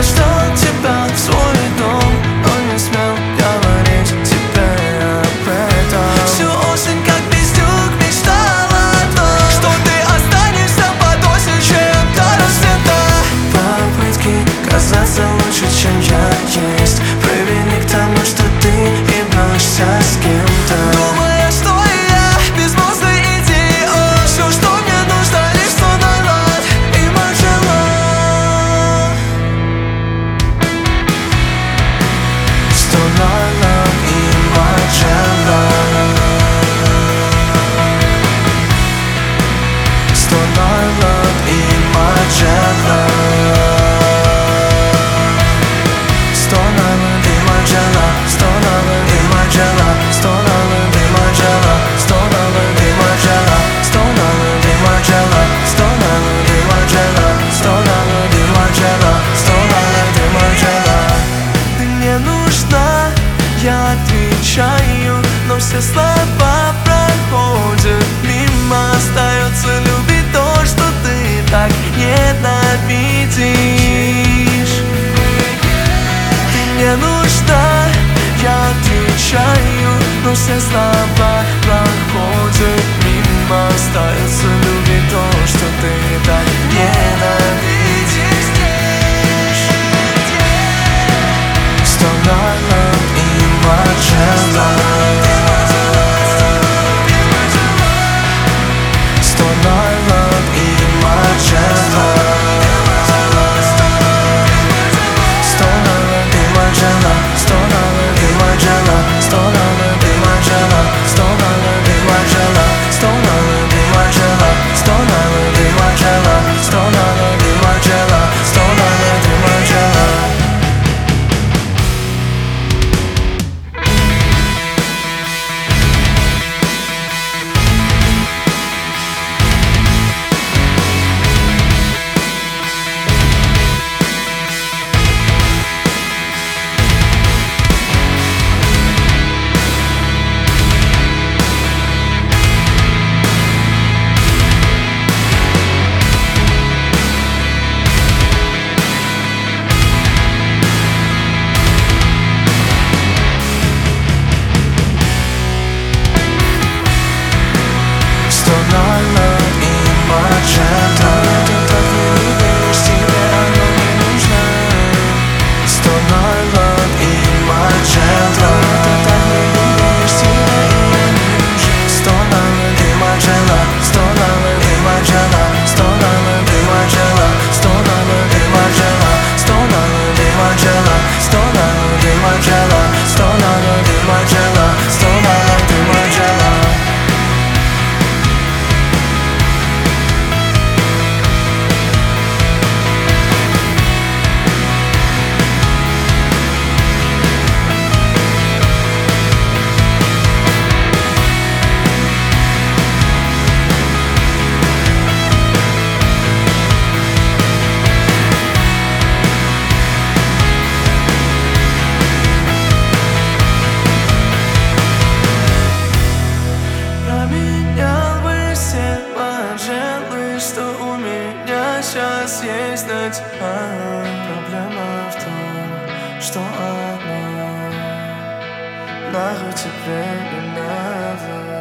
ждал тебя в свой дом, но не смел говорить тебе об этом. Всю осень как пиздюк мечтала о том, что ты останешься под осень, чем до рассвета. Попытки казаться лучше, чем я есть, привели к тому, что ты ебашься с кем-то. Думая, что я безмозглый идиот, все, что мне нужно, лишь сонолад и маржела. Сонолад и маржела. Сонолад и маржела. Сонолад и маржела. Сонолад и маржела. Сонолад и маржела. Сонолад и маржела. Сонолад и маржела. Сонолад и маржела. Сонолад и маржела. Сонолад и маржела. Ты мне нужна, я отвечаю, но все слова проходят мимо. Остается любить то, что ты так ненавидишь. Ты мне нужна, я отвечаю, но все слова проходят мимо. Остается любить то, что ты так ненавидишь. Сонолад и маржела. Сонолад и маржела. Сонолад и маржела. Сонолад и маржела. Сонолад и маржела. Сонолад и маржела. Сонолад и маржела. Сонолад и маржела. Сонолад и маржела. Сонолад и маржела. Сонолад и маржела. Ты так не любишь, тебе оно не нужно. Сонолад и маржела. Ты так не любишь, тебе оно не нужно. Сонолад и маржела. Сонолад и маржела. Сонолад и маржела. Сонолад и маржела. Сонолад и маржела. Сонолад и маржела. Сонолад и маржела. Сонолад и маржела. Променял бы все маржелы, что у меня сейчас есть на тебя. Проблема в том, что одно нахуй тебе не надо.